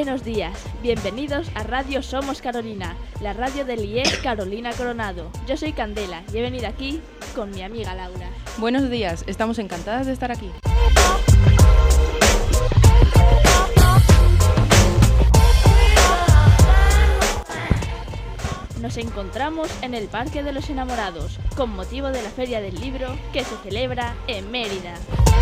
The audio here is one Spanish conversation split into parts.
Buenos días, bienvenidos a Radio Somos Carolina, la radio del IES Carolina Coronado. Yo soy Candela y he venido aquí con mi amiga Laura. Buenos días, estamos encantadas de estar aquí. Nos encontramos en el Parque de los Enamorados, con motivo de la Feria del Libro que se celebra en Mérida.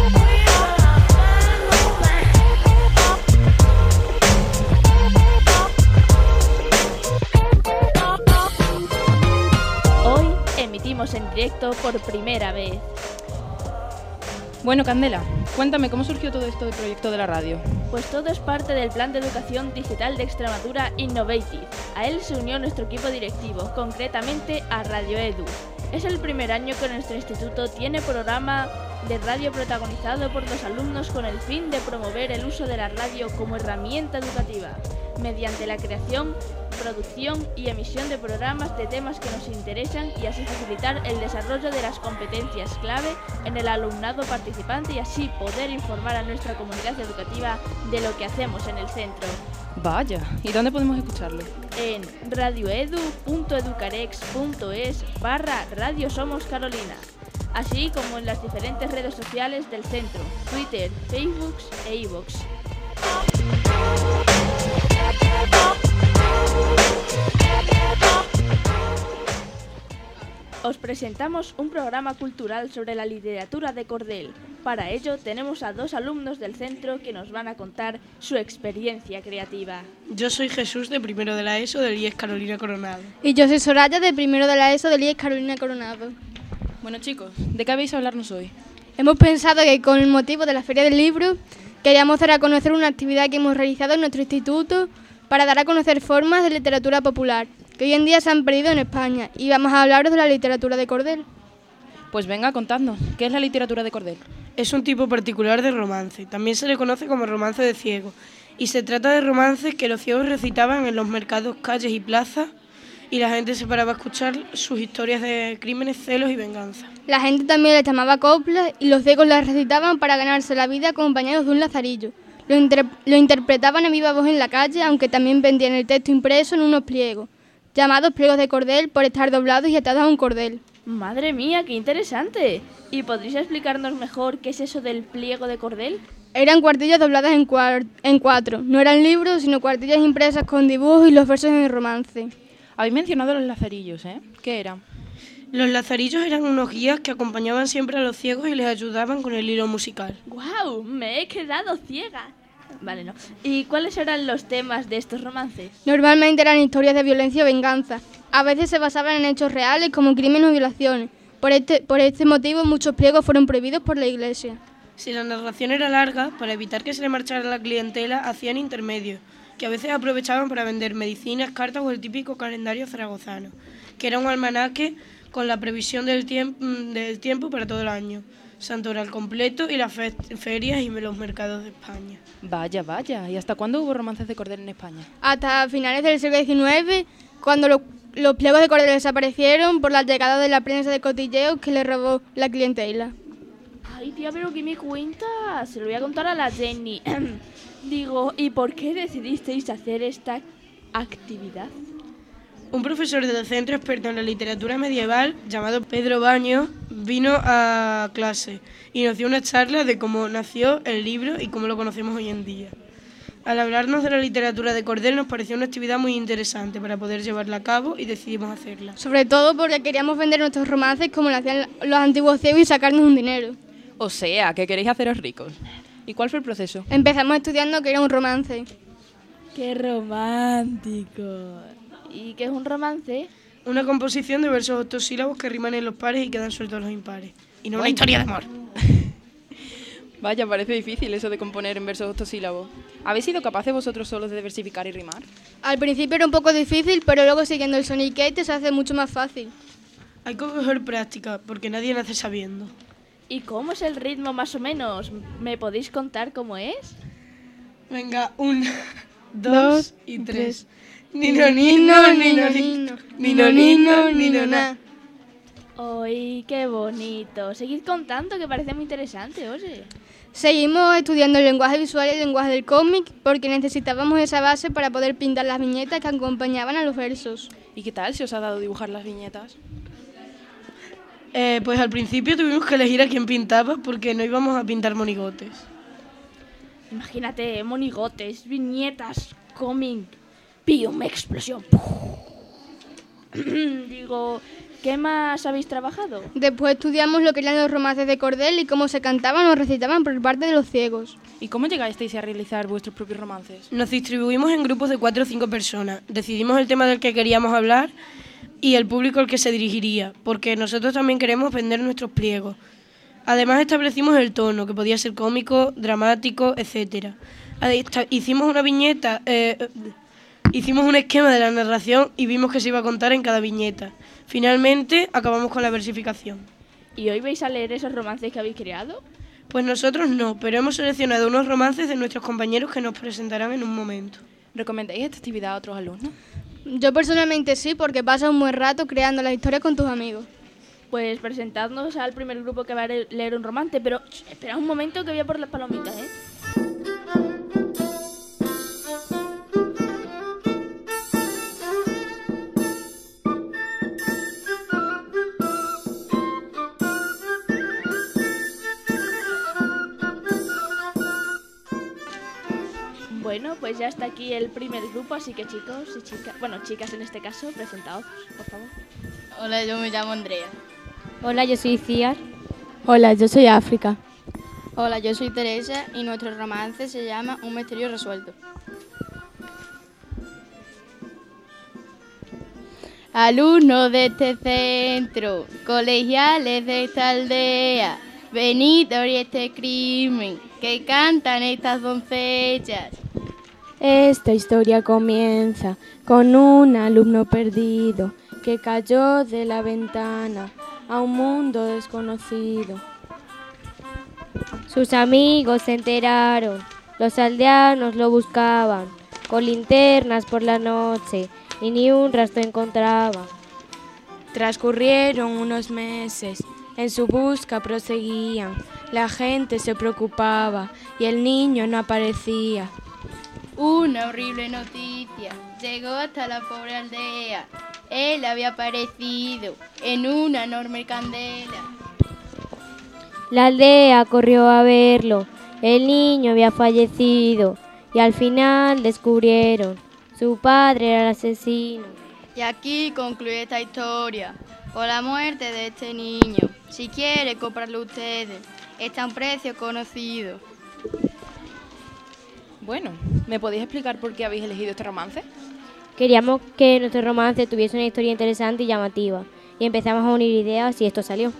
Hoy emitimos en directo por primera vez. Bueno, Candela, cuéntame cómo surgió todo esto del proyecto de la radio. Pues todo es parte del Plan de Educación Digital de Extremadura Innovative. A él se unió nuestro equipo directivo, concretamente a Radio Edu. Es el primer año que nuestro instituto tiene programa de radio protagonizado por los alumnos con el fin de promover el uso de la radio como herramienta educativa, mediante la creación, producción y emisión de programas de temas que nos interesan y así facilitar el desarrollo de las competencias clave en el alumnado participante y así poder informar a nuestra comunidad educativa de lo que hacemos en el centro. Vaya, ¿y dónde podemos escucharlo? En radioedu.educarex.es/Radio Somos Carolina, así como en las diferentes redes sociales del centro, Twitter, Facebook e iVoox. Os presentamos un programa cultural sobre la literatura de cordel. Para ello tenemos a dos alumnos del centro que nos van a contar su experiencia creativa. Yo soy Jesús, de primero de la ESO del IES Carolina Coronado. Y yo soy Soraya, de primero de la ESO del IES Carolina Coronado. Bueno, chicos, ¿de qué vais a hablarnos hoy? Hemos pensado que con el motivo de la Feria del Libro queríamos dar a conocer una actividad que hemos realizado en nuestro instituto para dar a conocer formas de literatura popular que hoy en día se han perdido en España, y vamos a hablaros de la literatura de cordel. Pues venga, contadnos, ¿qué es la literatura de cordel? Es un tipo particular de romance, también se le conoce como romance de ciego, y se trata de romances que los ciegos recitaban en los mercados, calles y plazas, y la gente se paraba a escuchar sus historias de crímenes, celos y venganza. La gente también les llamaba coplas y los ciegos las recitaban para ganarse la vida acompañados de un lazarillo. Lo interpretaban a viva voz en la calle, aunque también vendían el texto impreso en unos pliegos, llamados pliegos de cordel por estar doblados y atados a un cordel. ¡Madre mía, qué interesante! ¿Y podríais explicarnos mejor qué es eso del pliego de cordel? Eran cuartillas dobladas en cuatro. No eran libros, sino cuartillas impresas con dibujos y los versos en el romance. Habéis mencionado los lazarillos, ¿eh? ¿Qué eran? Los lazarillos eran unos guías que acompañaban siempre a los ciegos y les ayudaban con el hilo musical. ¡Guau! Me he quedado ciega. Vale, no. ¿Y cuáles eran los temas de estos romances? Normalmente eran historias de violencia o venganza. A veces se basaban en hechos reales como crímenes o violaciones. Por este motivo muchos pliegos fueron prohibidos por la Iglesia. Si la narración era larga, para evitar que se le marchara la clientela, hacían intermedios, que a veces aprovechaban para vender medicinas, cartas o el típico calendario zaragozano, que era un almanaque con la previsión del tiempo para todo el año, santoral completo y las ferias y los mercados de España. Vaya, vaya, ¿y hasta cuándo hubo romances de cordel en España? Hasta finales del siglo XIX, cuando los pliegos de cordel desaparecieron por la llegada de la prensa de cotilleos que le robó la clientela. Ay, tía, pero ¿qué me cuentas? Se lo voy a contar a la Jenny. Digo, ¿y por qué decidisteis hacer esta actividad? Un profesor del centro experto en la literatura medieval, llamado Pedro Baños, vino a clase y nos dio una charla de cómo nació el libro y cómo lo conocemos hoy en día. Al hablarnos de la literatura de cordel nos pareció una actividad muy interesante para poder llevarla a cabo y decidimos hacerla. Sobre todo porque queríamos vender nuestros romances como lo hacían los antiguos ciegos y sacarnos un dinero. O sea, que queréis haceros ricos. ¿Y cuál fue el proceso? Empezamos estudiando que era un romance. ¡Qué romántico! ¿Y qué es un romance? Una composición de versos octosílabos que riman en los pares y quedan sueltos los impares. Y no una historia de amor. Vaya, parece difícil eso de componer en versos octosílabos. ¿Habéis sido capaces vosotros solos de versificar y rimar? Al principio era un poco difícil, pero luego siguiendo el soniquete se hace mucho más fácil. Hay que coger práctica, porque nadie nace sabiendo. ¿Y cómo es el ritmo más o menos? ¿Me podéis contar cómo es? Venga, 1, 2 y 3. Nino, nino, nino, nino, nino, nino, nino, na. ¡Ay, qué bonito! Seguid contando, que parece muy interesante, oye. Seguimos estudiando el lenguaje visual y el lenguaje del cómic porque necesitábamos esa base para poder pintar las viñetas que acompañaban a los versos. ¿Y qué tal se os ha dado dibujar las viñetas? Pues al principio tuvimos que elegir a quién pintaba porque no íbamos a pintar monigotes. Imagínate, monigotes, viñetas, cómic, ¡pium! Explosión. Digo, ¿qué más habéis trabajado? Después estudiamos lo que eran los romances de cordel y cómo se cantaban o recitaban por parte de los ciegos. ¿Y cómo llegasteis a realizar vuestros propios romances? Nos distribuimos en grupos de 4 o 5 personas. Decidimos el tema del que queríamos hablar y el público al que se dirigiría, porque nosotros también queremos vender nuestros pliegos. Además establecimos el tono, que podía ser cómico, dramático, etc. Hicimos una viñeta, hicimos un esquema de la narración y vimos que se iba a contar en cada viñeta. Finalmente acabamos con la versificación. ¿Y hoy vais a leer esos romances que habéis creado? Pues nosotros no, pero hemos seleccionado unos romances de nuestros compañeros que nos presentarán en un momento. ¿Recomendáis esta actividad a otros alumnos? Yo personalmente sí, porque pasas un buen rato creando las historias con tus amigos. Pues presentadnos al primer grupo que va a leer un romance, pero espera un momento que voy a por las palomitas, ¿eh? Bueno, pues ya está aquí el primer grupo, así que chicos y chicas, bueno, chicas en este caso, presentaos, por favor. Hola, yo me llamo Andrea. Hola, yo soy Ciar. Hola, yo soy África. Hola, yo soy Teresa y nuestro romance se llama Un misterio resuelto. Alumnos de este centro, colegiales de esta aldea, venid a oír este crimen que cantan estas doncellas. Esta historia comienza con un alumno perdido que cayó de la ventana a un mundo desconocido. Sus amigos se enteraron, los aldeanos lo buscaban, con linternas por la noche, y ni un rastro encontraban. Transcurrieron unos meses, en su busca proseguían, la gente se preocupaba y el niño no aparecía. Una horrible noticia llegó hasta la pobre aldea. Él había aparecido en una enorme candela. La aldea corrió a verlo, el niño había fallecido y al final descubrieron, su padre era el asesino. Y aquí concluye esta historia, con la muerte de este niño. Si quiere comprarlo ustedes, está a un precio conocido. Bueno, ¿me podéis explicar por qué habéis elegido este romance? Queríamos que nuestro romance tuviese una historia interesante y llamativa, y empezamos a unir ideas y esto salió.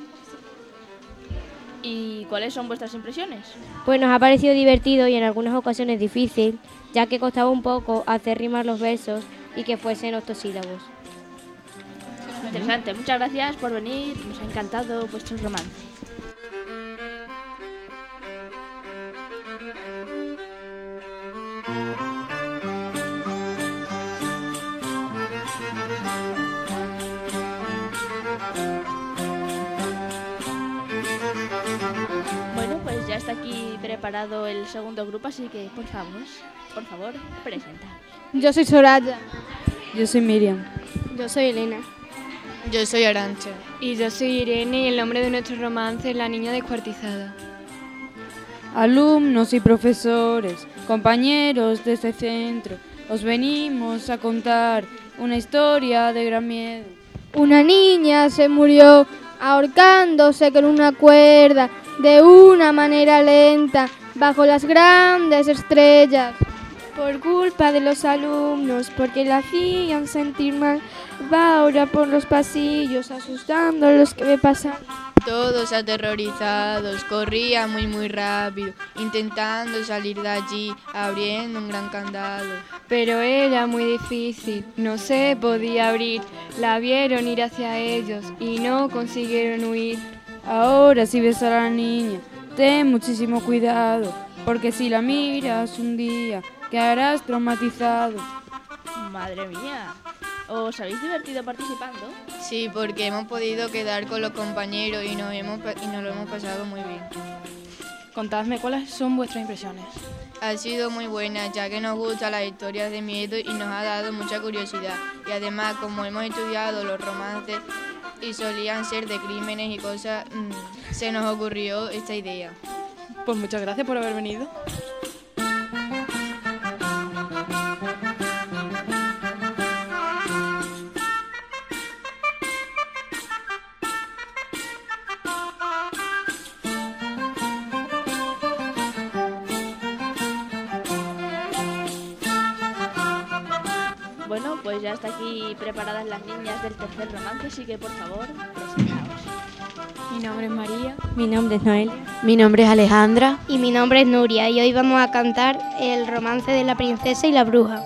¿Y cuáles son vuestras impresiones? Pues nos ha parecido divertido y en algunas ocasiones difícil, ya que costaba un poco hacer rimar los versos y que fuesen octosílabos. Interesante, muchas gracias por venir, nos ha encantado vuestro romance. Bueno, pues ya está aquí preparado el segundo grupo, así que por favor, presenta. Yo soy Soraya. Yo soy Miriam. Yo soy Elena. Yo soy Arancha. Y yo soy Irene y el nombre de nuestro romance es La niña descuartizada. Alumnos y profesores, compañeros de este centro, os venimos a contar una historia de gran miedo. Una niña se murió ahorcándose con una cuerda de una manera lenta bajo las grandes estrellas. Por culpa de los alumnos, porque la hacían sentir mal, va ahora por los pasillos asustando a los que me pasan. Todos aterrorizados, corría muy rápido, intentando salir de allí, abriendo un gran candado. Pero era muy difícil, no se podía abrir. La vieron ir hacia ellos y no consiguieron huir. Ahora si ves a la niña, ten muchísimo cuidado, porque si la miras un día, quedarás traumatizado. Madre mía, ¿os habéis divertido participando? Sí, porque hemos podido quedar con los compañeros y nos lo hemos pasado muy bien. Contadme cuáles son vuestras impresiones. Ha sido muy buena, ya que nos gustan las historias de miedo y nos ha dado mucha curiosidad. Y además, como hemos estudiado los romances y solían ser de crímenes y cosas, se nos ocurrió esta idea. Pues muchas gracias por haber venido. Bueno, pues ya está aquí preparadas las niñas del tercer romance, así que por favor, presentaos. Mi nombre es María. Mi nombre es Noelia. Mi nombre es Alejandra. Y mi nombre es Nuria y hoy vamos a cantar el romance de la princesa y la bruja.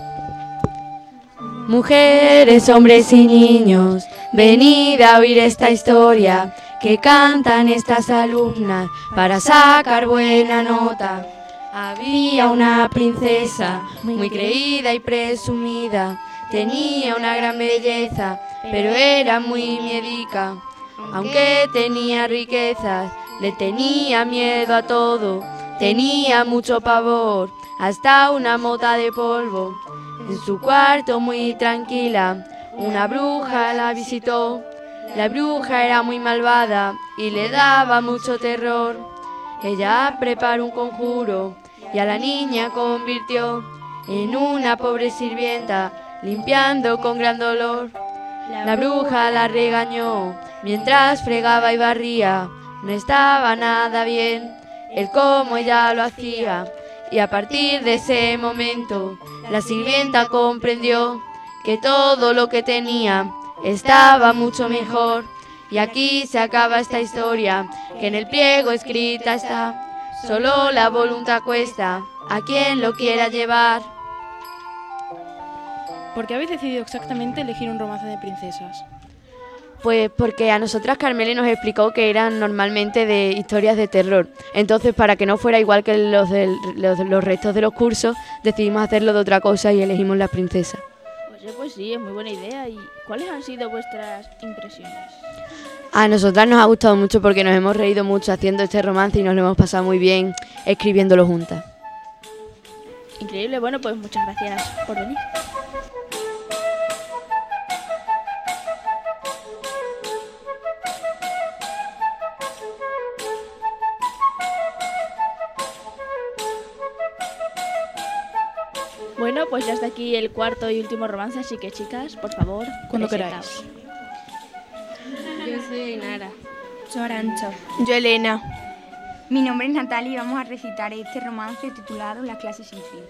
Mujeres, hombres y niños, venid a oír esta historia que cantan estas alumnas para sacar buena nota. Había una princesa muy creída y presumida, tenía una gran belleza, pero era muy miedica. Aunque tenía riquezas, le tenía miedo a todo, tenía mucho pavor, hasta una mota de polvo. En su cuarto muy tranquila, una bruja la visitó. La bruja era muy malvada y le daba mucho terror. Ella preparó un conjuro y a la niña convirtió en una pobre sirvienta, limpiando con gran dolor. La bruja la regañó mientras fregaba y barría. No estaba nada bien el cómo ella lo hacía. Y a partir de ese momento, la sirvienta comprendió que todo lo que tenía estaba mucho mejor. Y aquí se acaba esta historia, que en el pliego escrita está. Solo la voluntad cuesta a quien lo quiera llevar. ¿Por qué habéis decidido exactamente elegir un romance de princesas? Pues porque a nosotras Carmele nos explicó que eran normalmente de historias de terror. Entonces, para que no fuera igual que los restos de los cursos, decidimos hacerlo de otra cosa y elegimos las princesas. Pues sí, es muy buena idea. ¿Y cuáles han sido vuestras impresiones? A nosotras nos ha gustado mucho porque nos hemos reído mucho haciendo este romance y nos lo hemos pasado muy bien escribiéndolo juntas. Increíble, bueno, pues muchas gracias por venir. Bueno, pues ya está aquí el cuarto y último romance, así que chicas, por favor, cuando presentaos. queráis. Yo soy Ainara. Yo Arancha. Yo Elena. Mi nombre es Natalia y vamos a recitar este romance titulado La clase sin fin.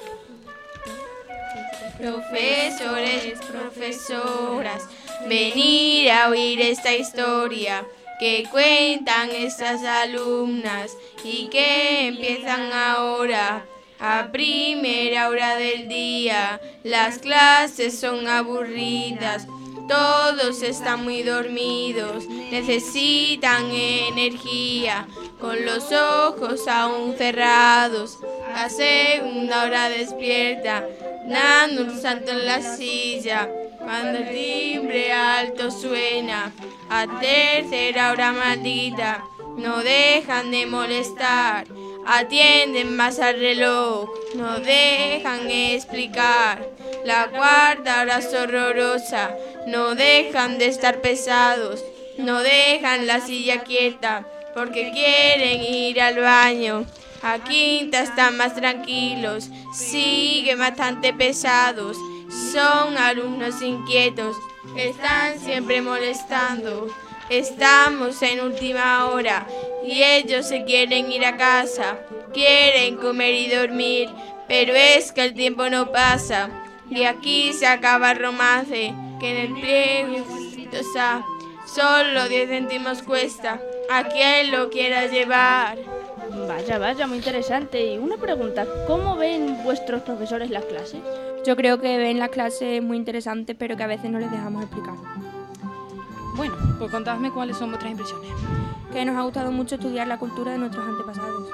Profesores, profesoras, venid a oír esta historia que cuentan estas alumnas y que empiezan ahora. A primera hora del día, las clases son aburridas, todos están muy dormidos, necesitan energía, con los ojos aún cerrados. A segunda hora despierta, dando un salto en la silla, cuando el timbre alto suena. A tercera hora maldita, no dejan de molestar. Atienden más al reloj, no dejan explicar. La cuarta hora es horrorosa, no dejan de estar pesados, no dejan la silla quieta, porque quieren ir al baño. A quinta están más tranquilos, siguen bastante pesados, son alumnos inquietos, están siempre molestando. Estamos en última hora y ellos se quieren ir a casa, quieren comer y dormir, pero es que el tiempo no pasa. Y aquí se acaba el romance, que en el pliego escrito está, solo 10 céntimos cuesta, a quien lo quiera llevar. Vaya, muy interesante. Y una pregunta, ¿cómo ven vuestros profesores las clases? Yo creo que ven las clases muy interesantes, pero que a veces no les dejamos explicar. Bueno, pues contadme cuáles son vuestras impresiones. Que nos ha gustado mucho estudiar la cultura de nuestros antepasados.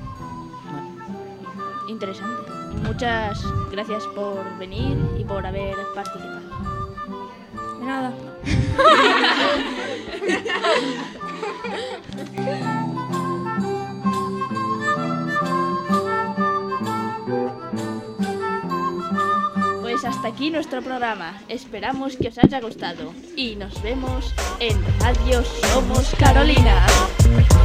Interesante. Muchas gracias por venir y por haber participado. De nada. hasta aquí nuestro programa. Esperamos que os haya gustado y nos vemos en Radio Somos Carolinas.